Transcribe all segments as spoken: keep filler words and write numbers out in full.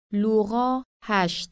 لوقا هشت.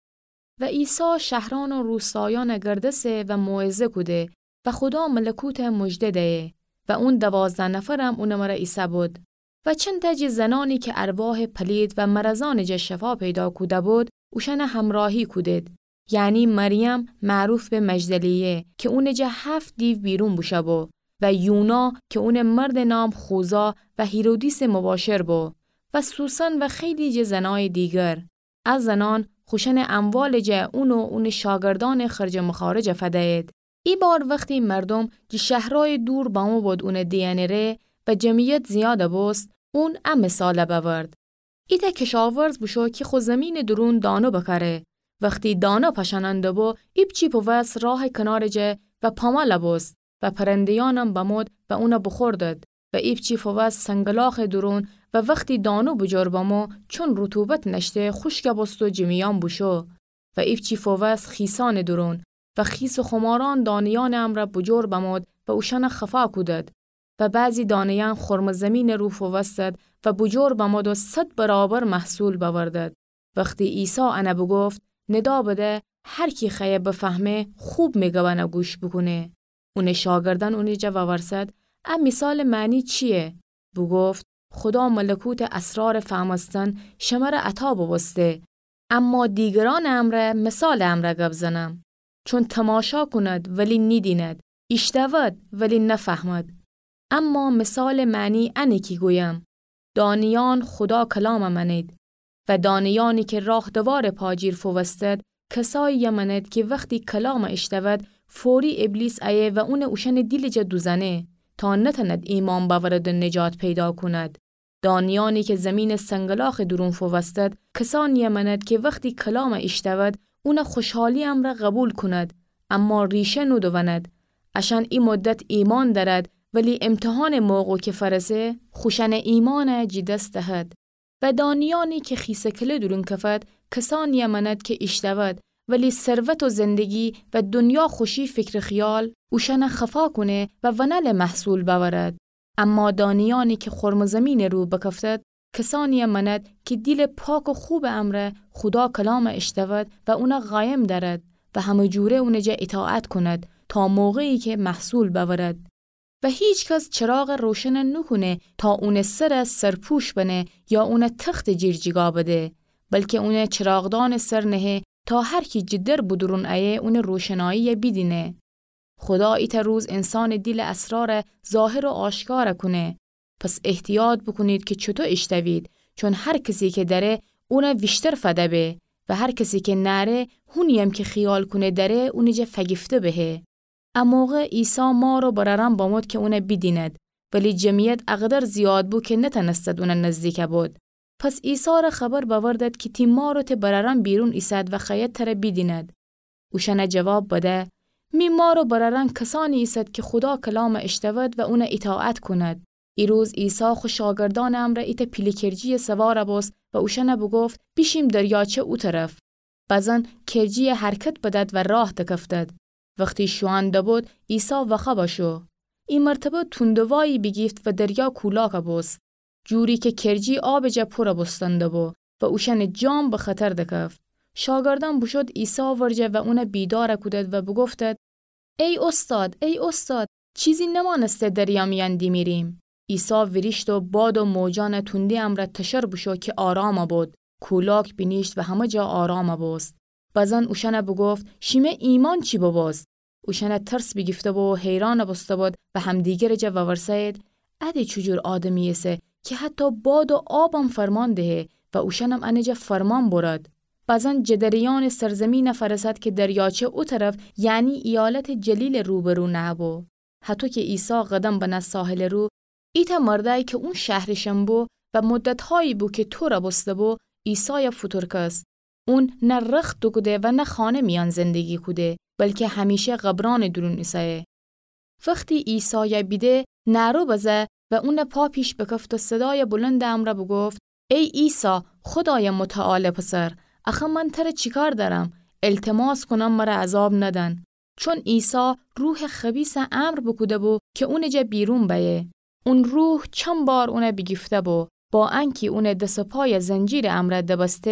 و عیسی شهران و روستایان گردسه و موعظه کده و خدا ملکوت مجده ده و اون دوازده نفرم اون مرا عیسی بود. و چند تجی زنانی که ارواح پلید و مرزان جه شفا پیدا کده بود اوشن همراهی کدید. یعنی مریم معروف به مجدلیه که اون جه هفت دیو بیرون بوشه بو و یونا که اون مرد نام خوزا و هیرودیس مباشر بو و سوسن و خیلی جه زنای دیگر. از زنان خوشن اموال جه اونو اون شاگردان خرج مخارج فداید. ای بار وقتی مردم جه شهرهای دور با مو بود اون دیانره و جمعیت زیاده بوست اون ام مثال بورد. ایتا کشاورز بشو که خو زمین درون دانو بکره. وقتی دانو پشننده بو ایب چی پوست راه کنار جه و پامال بوست و پرندیانم بمود و اونا بخوردد و ایب چی پوست سنگلاخ درون و وقتی دانو بجور بامو چون رطوبت نشته خشک بست و جمیان بشو و ایب چی پوست خیسان درون و خیس خماران دانیان امر بجور بمود و اوشن خفا کودد و بعضی دانیان خرم زمین رو پوستد و بجور بمود و صد برابر محصول بوردد. وقتی عیسی انا بگفت ندا بده هر کی خیه بفهمه خوب میگه و نگوش بکنه. اون شاگردان اونی جواب ورسد ام مثال معنی چیه؟ بگفت خدا ملکوت اسرار فهمستن شمر عطا بوسته اما دیگران امره مثال امره گب زنم چون تماشا کند ولی نیدیند اشتود ولی نفهمد. اما مثال معنی انی کی گویم دانیان خدا کلام منید و دانیانی که راه دوار پاجیر فوستد کسایی یمند که وقتی کلام اشتود فوری ابلیس ایه و اون اوشن دیل جه دوزنه تا نتند ایمان باورد نجات پیدا کند. دانیانی که زمین سنگلاخ درون فوستد کسانی یمند که وقتی کلام اشتود اون خوشحالی امر قبول کند اما ریشه ندوند اشان این مدت ایمان دارد ولی امتحان موقع که فرسه خوشن ایمان جدست دهد. و دانیانی که خیسه کله درون کفد کسان یمند که اشتود ولی ثروت و زندگی و دنیا خوشی فکر خیال اوشن خفا کنه و ونل محصول بورد. اما دانیانی که خرم زمین رو بکفتد کسانی یمند که دیل پاک و خوب امره خدا کلام اشتود و اونا قایم دارد و همه جوره اونجا اطاعت کند تا موقعی که محصول بورد. و هیچ کس چراغ روشن نکنه تا اون سر سرپوش بنه یا اون تخت جیرجیگا بده بلکه اون چراغدان سر نهه تا هر کی جدر بدرون ایه اون روشنایی بیدینه. خدا ایتا روز انسان دیل اسرار ظاهر و آشکار کنه. پس احتیاط بکنید که چطور اشتوید چون هر کسی که داره اون ویشتر فده به و هر کسی که نره هونیم که خیال کنه داره اونجا فگفته بهه. اموقع عیسی ما رو برارم بامود که اون بیدیند ولی جمعیت اقدر زیاد بود که نتنستد اون نزدیک بود. پس عیسی را خبر باوردد که تیم ما رو ته برارم بیرون ایسد و خیط تر بیدیند. اوشنه جواب بده می ما رو برارم کسانی ایسد که خدا کلام اشتود و اون اطاعت کند. ای روز عیسی خو شاگردان امر ایت پیلیکرجی سوار باست و اوشنه بگفت بیشیم دریاچه او طرف. بعضن کرجی حرکت بدد و راه تکفتد. وقتی شوانده بود عیسی وخا باشو. این مرتبه تندوایی بگیفت و دریا کولاک بوست. جوری که کرجی آب جا پورا بستنده بو و اوشن جام به خطر دکفت. شاگردان بشد عیسی ورجه و اون بیدار کدد و بگفتد ای استاد ای استاد چیزی نمانسته دریا میاندی میریم. عیسی وریشت و باد و موجان تندی امر تشر بشو که آرام بود. کولاک بینیشت و همه جا آرام بوست. بعضن اوشنه بگفت شیمه ایمان چی بباست؟ اوشنه ترس بگفته و حیران بسته بود و همدیگر جا ورسید اده چجور آدمیسه که حتی باد و آبم فرمان دهه و اوشنم انجا فرمان برد. بعضن جدریان سرزمین فرستد که دریاچه او طرف یعنی ایالت جلیل روبرو نبو. حتی که عیسی قدم به ساحل رو ایتا مردایی که اون شهرشم بو و مدتهایی بو که تو را بسته بو عیسی فتور کست. اون نه رخت دو کده و نه خانه میان زندگی کده بلکه همیشه غبران درون ایسایه. وقتی عیسی بیده نرو بزه و اون پا پیش بکفت و صدای بلند امر بگفت ای عیسی خدای متعال پسر اخه من تر چیکار دارم التماس کنم مرا عذاب ندن. چون عیسی روح خبیث امر بکوده بو که اون جا بیرون بیه. اون روح چند بار اون بگفته بو با انکی اون دست پای زنجیر امر دبستید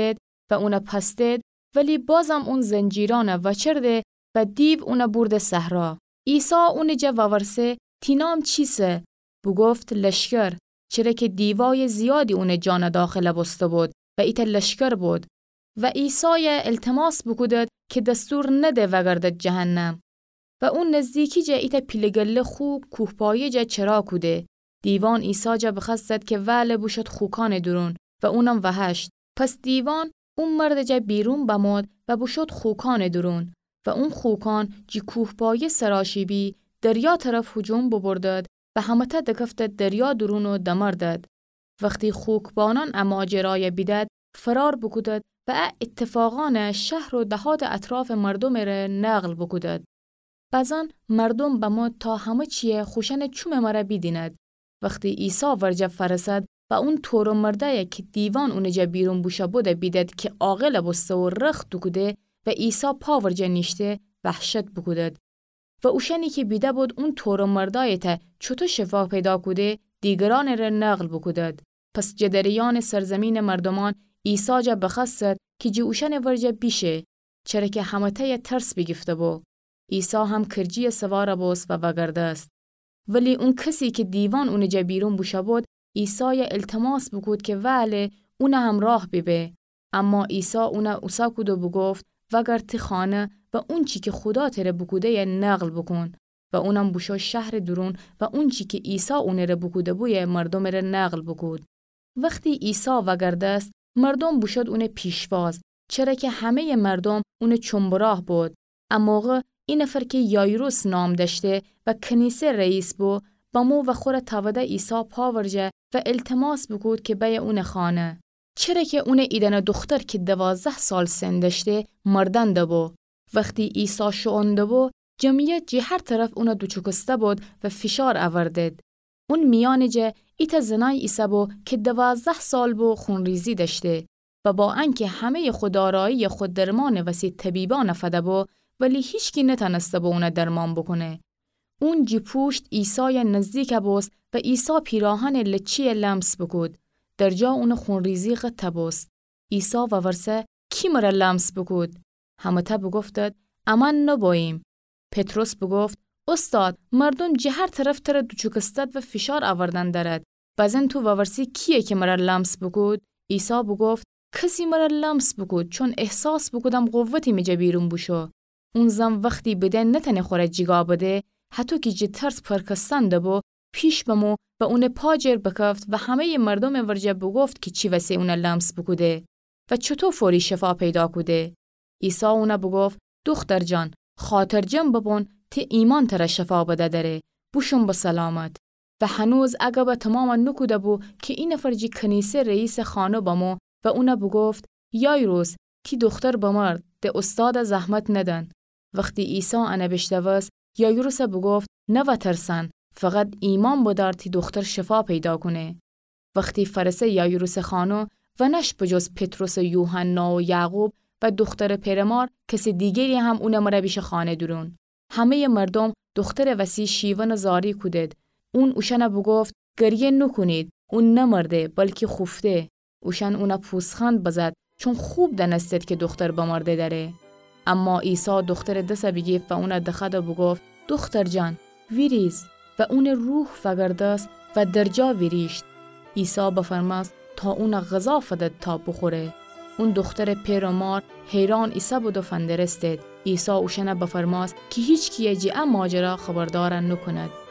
و اون پستید، ولی بازم اون زنجیران وچرده و دیو اون برد صحرا. عیسی اون جا وورسه تینام چیسه؟ بگفت لشکر، چرا که دیوای زیادی اون جان داخل بسته بود و ایت لشکر بود. و عیسی التماس بکودد که دستور نده وگردد جهنم. و اون نزدیکی جا ایت پیلگل خوب کوهپایی جا چرا کوده. دیوان عیسی جا بخستد که وله بوشد خوکان درون و اونم وحشت. پس دیوان اون مرد جا بیرون بمود و بوشد خوکان درون و اون خوکان جی کوهپایی سراشیبی دریا طرف هجوم ببردد و همتا دکفت دریا درون و دمردد. وقتی خوکبانان اما جرای بیدد فرار بکودد و اتفاقان شهر و دهات اطراف مردم را نقل بکودد. بعضان مردم به ما تا همه چیه خوشن چوم مرا بیدیند. وقتی عیسی ورجه فرسد و اون تورو مرده که دیوان اونجا بیرون بوشه بوده بیدد که عاقل بسته و رخت دکوده و عیسی پا ورجه نیشته وحشت بکودد. و اوشنی که بیده بود اون تورو مرده تا چطور شفا پیدا کوده دیگران را نقل بکودد. پس جدریان سرزمین مردمان عیسی جا بخستد که جی اوشن ورجه بیشه، چرا که همته ترس بگفته بو. عیسی هم کرجی سوار بوست و وگرده است. ولی اون کسی که دیوان اونجا بیرون بوشه بود عیسی التماس بکود که وله اون هم راه ببه. اما عیسی اون اوسا کود و بگفت وگر تی خانه و اون چی که خدا تره بکوده ی نقل بکن. و اونم بوشو شهر درون و اون چی که عیسی اون را بکوده بوی مردم را نقل بکود. وقتی عیسی وگرده است مردم بوشد اون پیشواز، چرا که همه مردم اون چنبراه بود. اما این نفر که یایروس نام داشته و کنیسه رئیس بو با مو و خور تاوده عیسی پاورجه و التماس بکود که به اون خانه، چرا که اون ایدن دختر که دوازده سال سن داشته مردنده بو. وقتی عیسی شونده بو جمعیت جه هر طرف اون دوچکسته بود و فشار آوردد. اون میان جه ایت زنای عیسی بو که دوازده سال بو خونریزی داشته و با انکه همه خودارایی خود درمان وسی طبیبان فده بو ولی هیچ کی نتانسته با اون درمان بکنه. اون جی پوشت عیسی نزدیک بوست و عیسی پیراهن لچی لمس بکود. در جا اون خونریزی قطع بوست. عیسی و ورسه کی مرا لمس بکود؟ همه تا بگفتد امان نباییم. پتروس بگفت استاد مردم جه هر طرف تر دوچکستد و فشار آوردن دارد. بازن تو و ورسی کیه که مرا لمس بکود؟ عیسی بگفت کسی مرا لمس بکود چون احساس بکودم قوتی میجا بیرون بوشو. اون زن وقتی بدن نتنه خوره جیگا بده حتی که جه ترس پرکستنده بو پیش بمو و اون پاجر بکفت و همه مردم ورجه بگفت که چی وسی اون لمس بکوده و چطور فوری شفا پیدا کوده. عیسی اون بگفت دختر جان خاطر جمع ببون تی ایمان تر شفا بده داره بوشون با سلامت. و هنوز اگه با تماما نکوده بو که این نفر جی کنیسه رئیس خانه بمو و اون بگفت یایروس تی دختر بمرد ده استاد زحمت ندن. وقتی عیسی انا بشتوست یایروس بگفت نو ترسن فقط ایمان بدار تی دختر شفا پیدا کنه. وقتی فرسه یایروس خانو و نش بجز پتروس یوحنا و یعقوب و دختر پیرمار کسی دیگری هم اون مرا بیش خانه درون. همه مردم دختر وسی شیون زاری کودد. اون اوشن بگفت گریه نکنید اون نمرده بلکه خفته. اوشن اون پوسخند بزد چون خوب دنستد که دختر بمرده داره. اما عیسی دختر دست بگیفت و اون دخد و بگفت دختر جان ویریز و اون روح فگردست و درجا ویریشت. عیسی بفرماست تا اون غذا فدد تا بخوره. اون دختر پیرمار حیران عیسی بود و فندرستد. عیسی اوشن بفرماست که هیچ کیه جی ام ماجرا خبردار نکند.